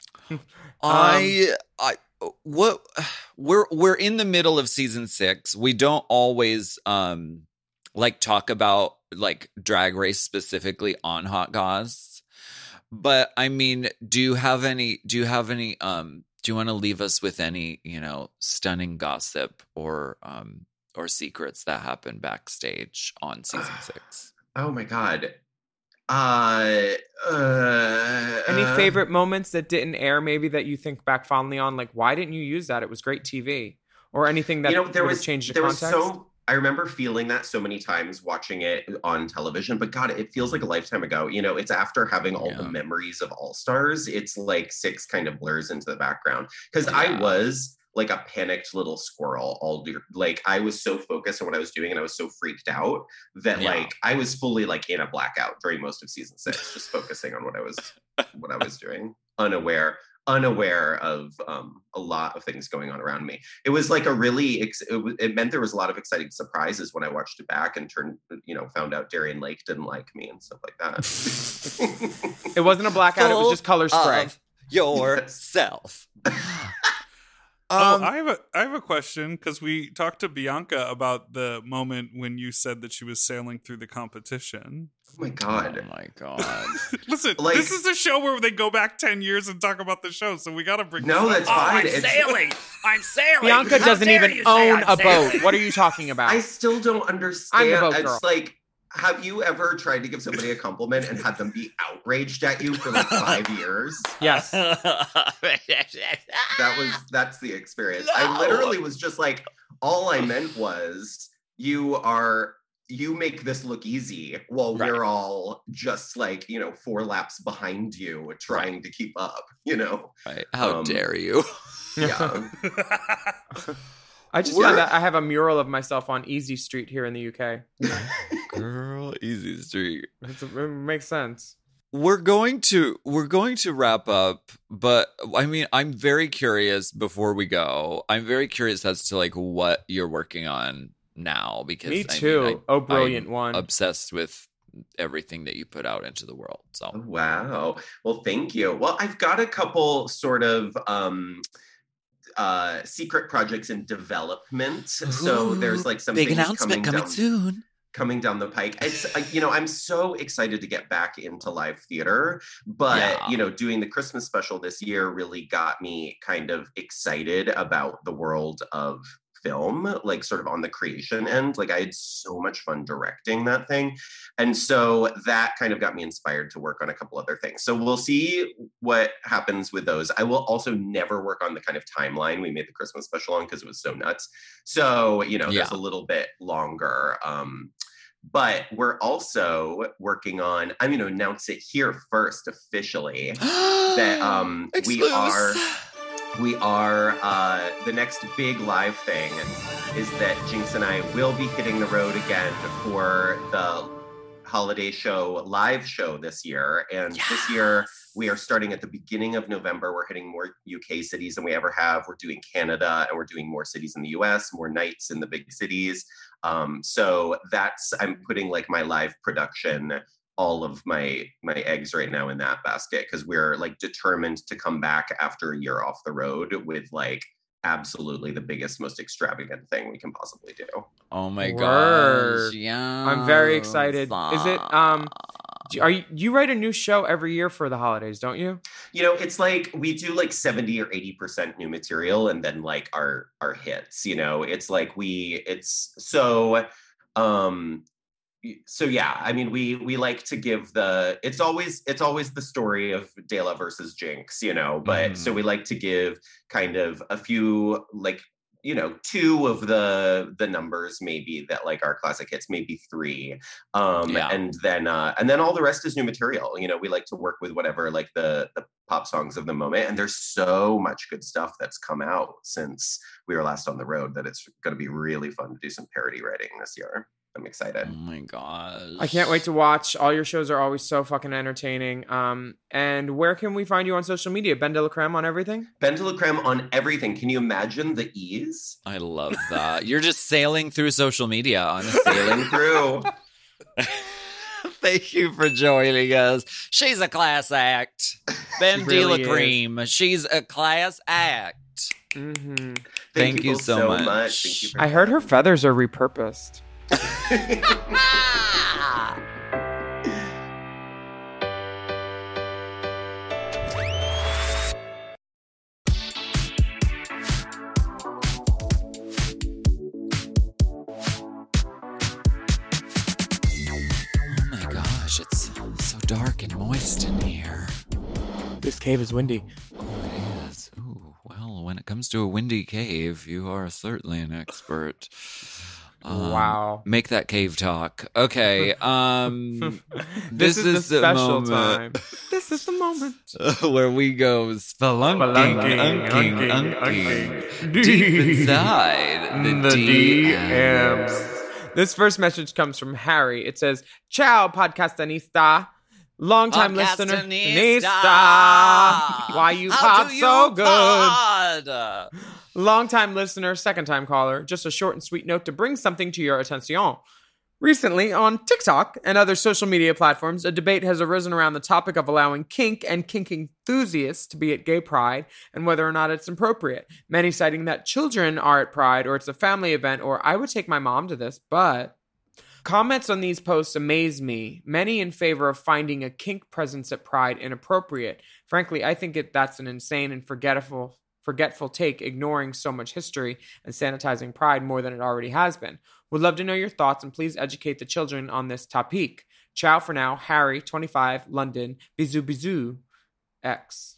I I what we're we're in the middle of season six. We don't always um like talk about like Drag Race specifically on Hot Goss. But I mean, do you have any do you have any um do you want to leave us with any, you know, stunning gossip or um or secrets that happened backstage on season six? Oh my god. Uh, uh Any uh, favorite moments that didn't air, maybe that you think back fondly on? Like, why didn't you use that? It was great T V. Or anything that you know, there would have was changed the there context? was so I remember feeling that so many times watching it on television, but God, it feels like a lifetime ago. You know, it's after having all Yeah. the memories of All Stars. It's like six kind of blurs into the background. Because Yeah. I was like a panicked little squirrel all year. Like I was so focused on what I was doing and I was so freaked out that Yeah. like I was fully like in a blackout during most of season six, just focusing on what I was what I was doing, unaware. unaware of um, a lot of things going on around me. It was like a really, ex- it, w- it meant there was a lot of exciting surprises when I watched it back and turned, you know, found out Darian Lake didn't like me and stuff like that. It wasn't a blackout. It was just color spray. Of yourself. Oh, Um, I have a I have a question because we talked to Bianca about the moment when you said that she was sailing through the competition. Oh my God. Oh my God. Listen, Like- this is a show where they go back ten years and talk about the show, so we got to bring. No, this that's up. fine. It's- I'm sailing. Bianca How doesn't dare even you say own I'm a sailing? boat. What are you talking about? I still don't understand. I'm the boat It's girl. like, have you ever tried to give somebody a compliment and had them be outraged at you for like five years? Yes. That was, that's the experience. No. I literally was just like, all I meant was, you are, you make this look easy while Right. we're all just like, you know, four laps behind you trying to keep up, you know? Right. How Um, dare you? Yeah. I just We're- found out I have a mural of myself on Easy Street here in the U K. Girl, easy street. It's, it makes sense. We're going to we're going to wrap up, but I mean, I'm very curious before we go. I'm very curious as to like what you're working on now because Me I too. mean, I, oh, brilliant I'm one. obsessed with everything that you put out into the world. So Wow. Well, thank you. Well, I've got a couple sort of um uh secret projects in development. So there's like some big things announcement coming down, soon. coming down the pike. It's uh, you know, I'm so excited to get back into live theater, but Yeah. you know, doing the Christmas special this year really got me kind of excited about the world of film, like sort of on the creation end. Like I had so much fun directing that thing. And so that kind of got me inspired to work on a couple other things. So we'll see what happens with those. I will also never work on the kind of timeline we made the Christmas special on because it was so nuts. So, you know, Yeah. there's a little bit longer. Um, but we're also working on, I'm going to announce it here first officially, that um, we Exclusive. are we are uh, the next big live thing is that Jinx and I will be hitting the road again for the holiday show live show this year. And this year we are starting at the beginning of November. We're hitting more U K cities than we ever have. We're doing Canada and we're doing more cities in the U S, more nights in the big cities. Um, so that's, I'm putting like my live production, all of my my eggs right now in that basket because we're like determined to come back after a year off the road with like absolutely the biggest, most extravagant thing we can possibly do. Oh my Word. gosh. Yeah. I'm very excited. Is it um do- are you you write a new show every year for the holidays, don't you? You know, it's like we do like seventy or eighty percent new material and then like our our hits, you know. It's like we it's so um so yeah, I mean we we like to give the it's always it's always the story of Dela versus Jinx, you know, but Mhm. so we like to give kind of a few like you know two of the the numbers maybe that like our classic hits, maybe three, um Yeah. and then uh and then all the rest is new material. You know, we like to work with whatever like the the pop songs of the moment, and there's so much good stuff that's come out since we were last on the road that it's going to be really fun to do some parody writing this year. I'm excited. Oh my gosh. I can't wait to watch. All your shows are always so fucking entertaining. Um, and where can we find you on social media? Ben de la Creme on everything? Ben de la Creme on everything. Can you imagine the ease? I love that. You're just sailing through social media, honestly. Sailing through. Thank you for joining us. She's a class act. Ben She de la really is. Creme. She's a class act. Mm-hmm. Thank, Thank you both so much. Thank you for I heard her feathers are repurposed. Oh my gosh, it's so dark and moist in here. This cave is windy. Oh, it is. Ooh, well, when it comes to a windy cave, you are certainly an expert. Um, Wow. Make that cave talk. Okay. Um, this, this is, is the the special moment. time. This is the moment. where we go spelunking, Spelunking, unking, unking, unking, unking. deep inside the, The D D Ms. Ms. This first message comes from Harry. It says, Ciao, podcastanista. Long-time listener. Podcastanista. Nista. Why you How pop do you so good? pod? Long-time listener, second-time caller. Just a short and sweet note to bring something to your attention. Recently, on TikTok and other social media platforms, a debate has arisen around the topic of allowing kink and kink enthusiasts to be at gay pride and whether or not it's appropriate. Many citing that children are at pride or it's a family event or I would take my mom to this, but... Comments on these posts amaze me, many in favor of finding a kink presence at pride inappropriate. Frankly, I think it, that's an insane and forgetful, forgetful take, ignoring so much history and sanitizing pride more than it already has been. Would love to know your thoughts and please educate the children on this topic. Ciao for now. Harry, twenty-five, London. Bisous, bisous. X.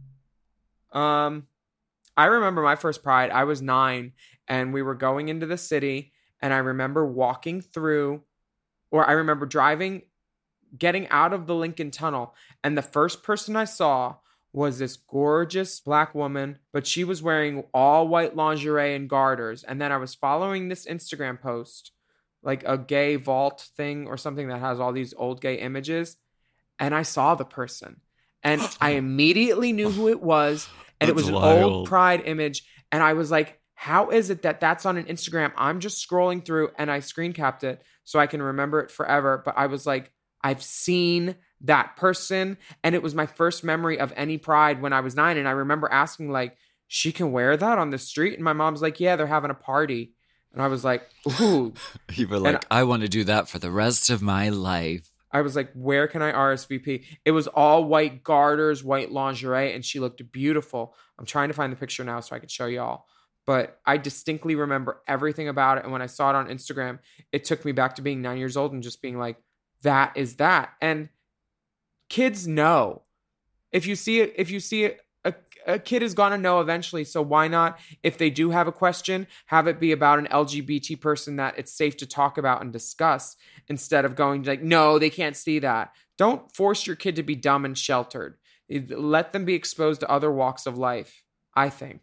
Um, I remember my first pride. I was nine and we were going into the city and I remember walking through, or I remember driving, getting out of the Lincoln Tunnel and the first person I saw was this gorgeous black woman, but she was wearing all white lingerie and garters. And then I was following this Instagram post, like a gay vault thing or something that has all these old gay images. And I saw the person and I immediately knew who it was. And it was an wild. old pride image. And I was like, how is it that that's on an Instagram? I'm just scrolling through and I screen capped it so I can remember it forever. But I was like, I've seen that person. And it was my first memory of any pride when I was nine. And I remember asking like, she can wear that on the street? And my mom's like, yeah, they're having a party. And I was like, ooh. You were like, I want to do that for the rest of my life. I was like, where can I R S V P? It was all white garters, white lingerie, and she looked beautiful. I'm trying to find the picture now so I can show y'all. But I distinctly remember everything about it. And when I saw it on Instagram, it took me back to being nine years old and just being like, that is that. And kids know. If you see it, if you see it, a, a kid is going to know eventually. So why not, if they do have a question, have it be about an L G B T person that it's safe to talk about and discuss instead of going like, no, they can't see that. Don't force your kid to be dumb and sheltered. Let them be exposed to other walks of life, I think.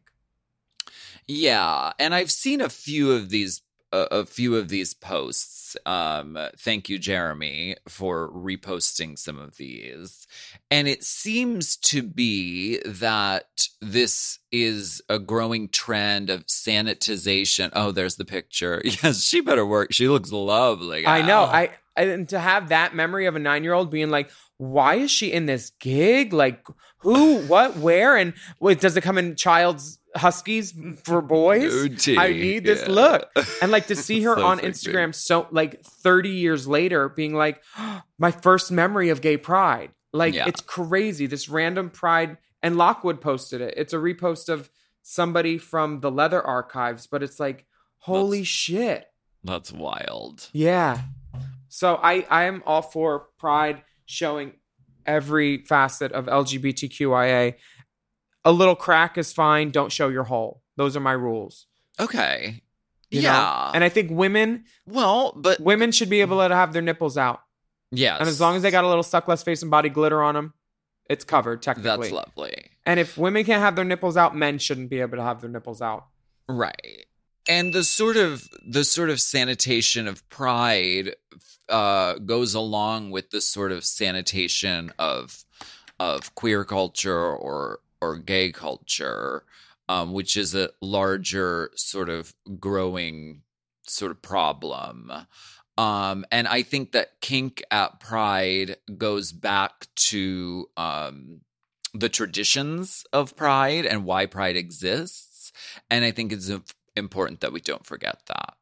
Yeah, and I've seen a few of these uh, a few of these posts. Um, thank you, Jeremy, for reposting some of these. And it seems to be that this is a growing trend of sanitization. Oh, there's the picture. Yes, she better work. She looks lovely. I know. I and to have that memory of a nine-year-old being like, why is she in this gig? Like, who, what, where? And wait, does it come in child's huskies for boys? Ooty, I need this yeah. look. And like to see her So on sexy. Instagram so like thirty years later being like, oh, my first memory of gay pride. Like, Yeah. it's crazy. This random pride. And Lockwood posted it. It's a repost of somebody from the Leather Archives, but it's like, holy That's- shit. That's wild. Yeah. So I, I am all for pride showing every facet of L G B T Q I A. A little crack is fine. Don't show your hole. Those are my rules. Okay. you yeah. know? And I think women, well, but women should be able to have their nipples out. yes. And as long as they got a little suck less face and body glitter on them, it's covered technically. That's lovely. And if women can't have their nipples out, men shouldn't be able to have their nipples out. Right. And the sort of the sort of sanitation of pride uh, goes along with the sort of sanitation of of queer culture or or gay culture, um, which is a larger sort of growing sort of problem. Um, and I think that kink at Pride goes back to um, the traditions of Pride and why Pride exists. And I think it's important that we don't forget that.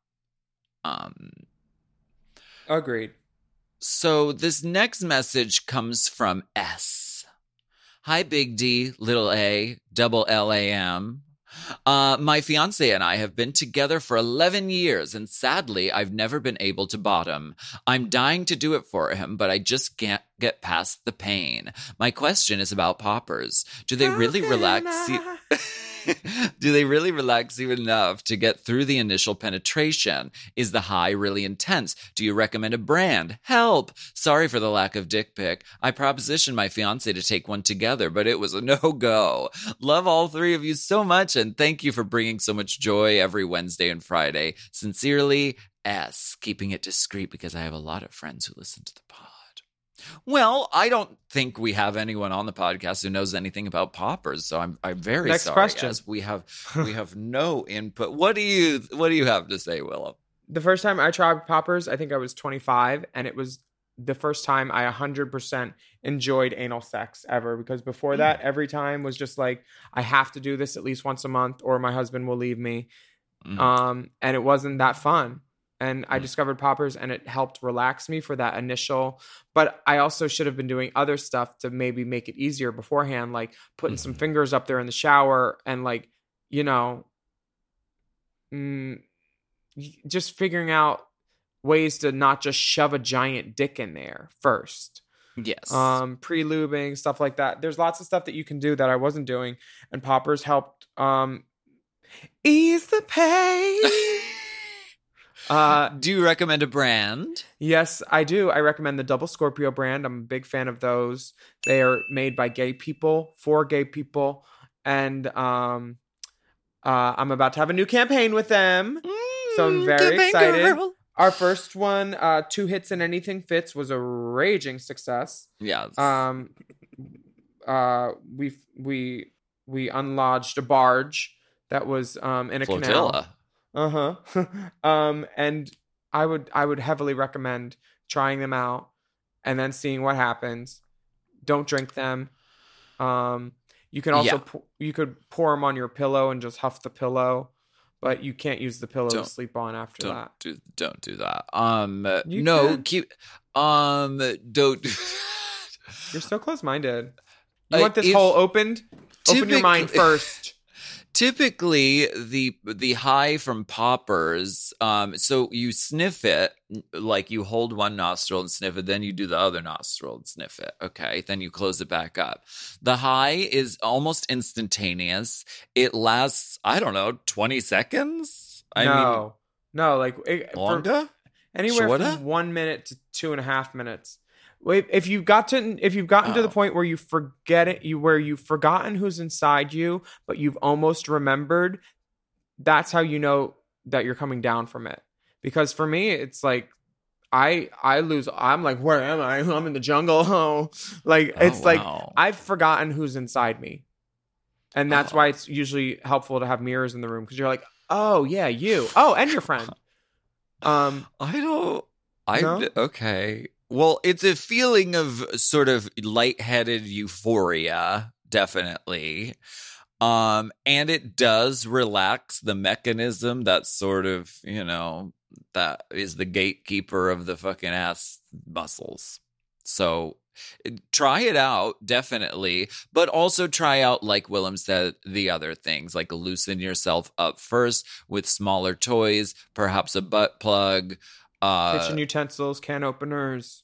Um, Agreed. so this next message comes from S. Hi, Big D, little A, double L A M. Uh, my fiance and I have been together for eleven years, and sadly, I've never been able to bottom. I'm dying to do it for him, but I just can't get past the pain. My question is about poppers. Do they really relax you? Do they really relax you enough to get through the initial penetration? Is the high really intense? Do you recommend a brand? Help! Sorry for the lack of dick pic. I propositioned my fiance to take one together, but it was a no-go. Love all three of you so much, and thank you for bringing so much joy every Wednesday and Friday. Sincerely, S. Keeping it discreet because I have a lot of friends who listen to the pod. Well, I don't think we have anyone on the podcast who knows anything about poppers, so I'm I'm very Next sorry. question. Guys. We have we have no input. What do you what do you have to say, Willem? The first time I tried poppers, I think I was twenty-five, and it was the first time I one hundred percent enjoyed anal sex ever, because before that, every time was just like, I have to do this at least once a month or my husband will leave me. Mm. Um, and it wasn't that fun. And I Mm. discovered poppers, and it helped relax me for that initial. But I also should have been doing other stuff to maybe make it easier beforehand, like putting some Mhm. fingers up there in the shower and, like, you know, mm, y- just figuring out ways to not just shove a giant dick in there first. Yes. Um, pre-lubing, stuff like that. There's lots of stuff that you can do that I wasn't doing, and poppers helped um, ease the pain. Uh, do you recommend a brand? yes, I do. I recommend the Double Scorpio brand. I'm a big fan of those. They are made by gay people for gay people, and um, uh, I'm about to have a new campaign with them, so I'm very campaign excited. girl. Our first one, uh, Two Hits and Anything Fits, was a raging success. Yes. Um, uh, we we we unlodged a barge that was um in a canal. Flotilla. Uh huh. um, and I would I would heavily recommend trying them out and then seeing what happens. Don't drink them. Um, you can also Yeah. pour, you could pour them on your pillow and just huff the pillow, but you can't use the pillow Don't- to sleep on after Don't that. do don't do that. Um You no, can. keep um don't You're so close-minded. You Uh, want this if- hole opened? Open your mind typically- first. Typically, the the high from poppers, um, so you sniff it, like you hold one nostril and sniff it, then you do the other nostril and sniff it. Okay, then you close it back up. The high is almost instantaneous. It lasts, I don't know, twenty seconds. I no, no, like it, mean, for- longer. anywhere Shorter? from one minute to two and a half minutes. Wait, if you've got to, if you've gotten to the Oh. point where you forget it, you where you've forgotten who's inside you, but you've almost remembered, that's how you know that you're coming down from it. Because for me, it's like I I lose. I'm like, where am I? I'm in the jungle. Oh, like Oh, it's like wow. I've forgotten who's inside me, and that's Oh. why it's usually helpful to have mirrors in the room, because you're like, oh yeah, you. Oh, and your friend. Um. I don't. I No? okay. Well, it's a feeling of sort of lightheaded euphoria, definitely. Um, and it does relax the mechanism that sort of, you know, that is the gatekeeper of the fucking ass muscles. So try it out, definitely. But also try out, like Willem said, the other things, like loosen yourself up first with smaller toys, perhaps a butt plug. Uh, Kitchen utensils, can openers,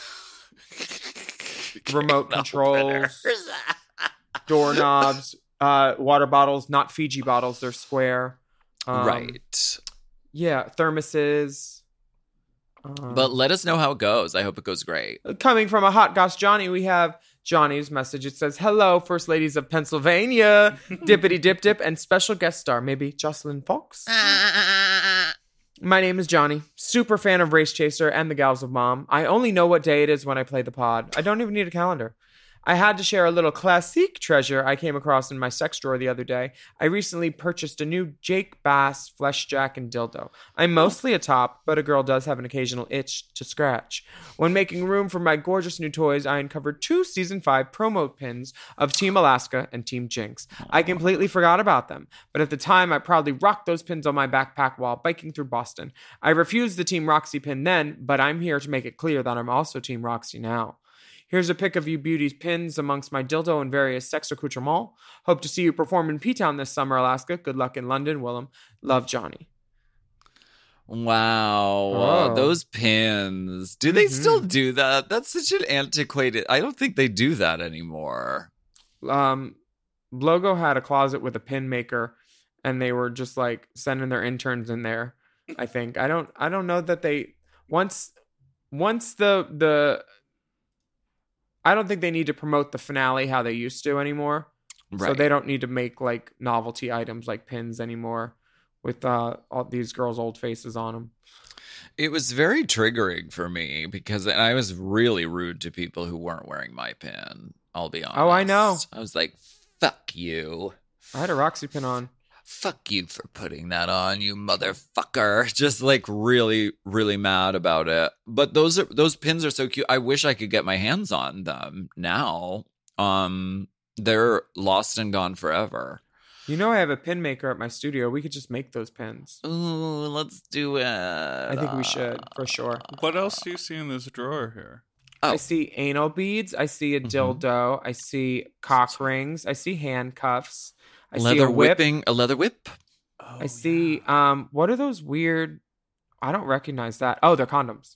remote controls, doorknobs, uh, water bottles, not Fiji bottles, they're square. Um, right. Yeah, thermoses. Um, But let us know how it goes. I hope it goes great. coming from a hot goss Johnny, we have Johnny's message. It says, hello, First Ladies of Pennsylvania, Dippity Dip Dip, and special guest star, maybe Jocelyn Fox. My name is Johnny, super fan of Race Chaser and the Gals of Mom. I only know what day it is when I play the pod. I don't even need a calendar. I had to share a little classique treasure I came across in my sex drawer the other day. I recently purchased a new Jake Bass Flesh Jack and dildo. I'm mostly a top, but a girl does have an occasional itch to scratch. When making room for my gorgeous new toys, I uncovered two Season five promo pins of Team Alaska and Team Jinx. I completely forgot about them, but at the time I proudly rocked those pins on my backpack while biking through Boston. I refused the Team Roxy pin then, but I'm here to make it clear that I'm also Team Roxy now. Here's a pic of you beauties pins amongst my dildo and various sex accoutrements. Hope to see you perform in P-Town this summer, Alaska. Good luck in London, Willem. Love, Johnny. Wow. Oh. Those pins. Do they Mhm. still do that? That's such an antiquated. I don't think they do that anymore. Um, Logo had a closet with a pin maker, and they were just like sending their interns in there. I think I don't I don't know that they once once the the I don't think they need to promote the finale how they used to anymore. Right. So they don't need to make like novelty items like pins anymore with uh, all these girls' old faces on them. It was very triggering for me because and I was really rude to people who weren't wearing my pin. I'll be honest. Oh, I know. I was like, fuck you. I had a Roxy pin on. Fuck you for putting that on, you motherfucker. Just like really, really mad about it. But those are those pins are so cute. I wish I could get my hands on them now. Um, they're lost and gone forever. You know, I have a pin maker at my studio. We could just make those pins. Ooh, let's do it. I think we should, for sure. What else do you see in this drawer here? Oh. I see anal beads. I see a dildo. Mm-hmm. I see cock rings. I see handcuffs. I leather see a whip. whipping, a leather whip. Oh, I see. Yeah. Um, what are those weird? I don't recognize that. Oh, they're condoms.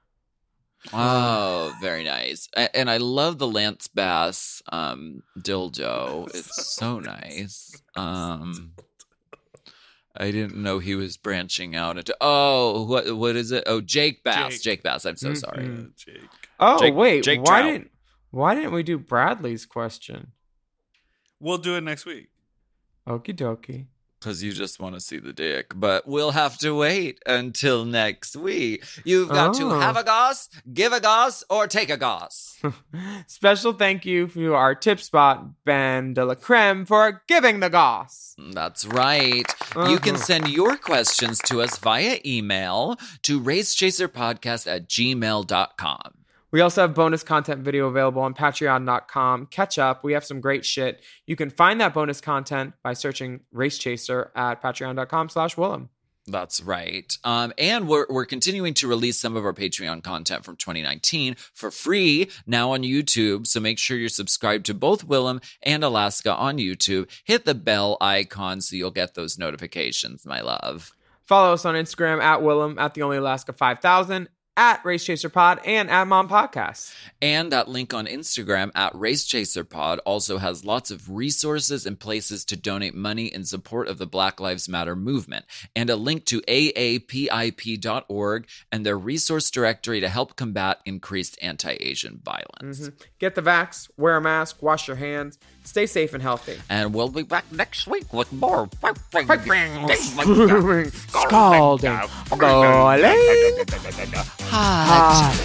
Oh, very nice. A- And I love the Lance Bass um, dildo. It's so nice. Um, I didn't know he was branching out into. Oh, what what is it? Oh, Jake Bass. Jake, Jake Bass. I'm so Mm-hmm. sorry. Uh, Jake. Oh, Jake- wait. Jake why Trout. didn't Why didn't we do Bradley's question? We'll do it next week. Okie dokie. Because you just want to see the dick. But we'll have to wait until next week. You've got to Oh. have a goss, give a goss, or take a goss. Special thank you to our tip spot, Ben de la Creme, for giving the goss. That's right. You can Uh-huh. send your questions to us via email to racechaserpodcast at gmail dot com. We also have bonus content video available on patreon dot com. Catch up. We have some great shit. You can find that bonus content by searching Race Chaser at patreon dot com slash Willem. That's right. Um, and we're we're continuing to release some of our Patreon content from twenty nineteen for free now on YouTube. So make sure you're subscribed to both Willem and Alaska on YouTube. Hit the bell icon so you'll get those notifications, my love. Follow us on Instagram at Willem, at the Only Alaska five thousand, at Race Chaser Pod, and at Mom Podcast. And that link on Instagram at RaceChaserPod also has lots of resources and places to donate money in support of the Black Lives Matter movement, and a link to A A P I P dot org and their resource directory to help combat increased anti-Asian violence. Mm-hmm. Get the vax, wear a mask, wash your hands, stay safe and healthy. And we'll be back next week with more Scalding, boiling, hot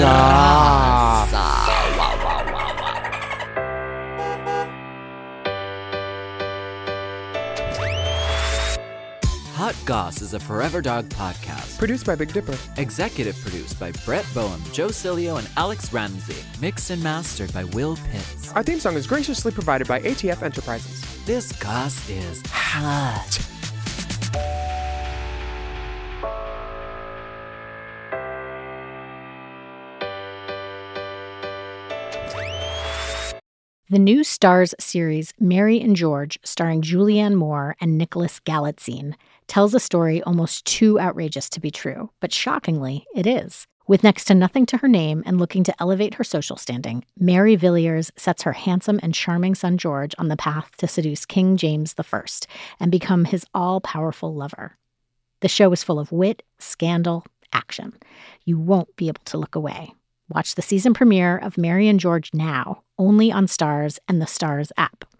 Hot Goss is a Forever Dog podcast. produced by Big Dipper. Executive produced by Brett Boehm, Joe Cilio, and Alex Ramsey. Mixed and mastered by Will Pitts. Our theme song is graciously provided by A T F Enterprises. This goss is hot. The new Starz series Mary and George, starring Julianne Moore and Nicholas Galitzine, tells a story almost too outrageous to be true, but shockingly, it is. With next to nothing to her name and looking to elevate her social standing, Mary Villiers sets her handsome and charming son George on the path to seduce King James the First and become his all-powerful lover. The show is full of wit, scandal, action. You won't be able to look away. Watch the season premiere of Mary and George now, only on Starz and the Starz app.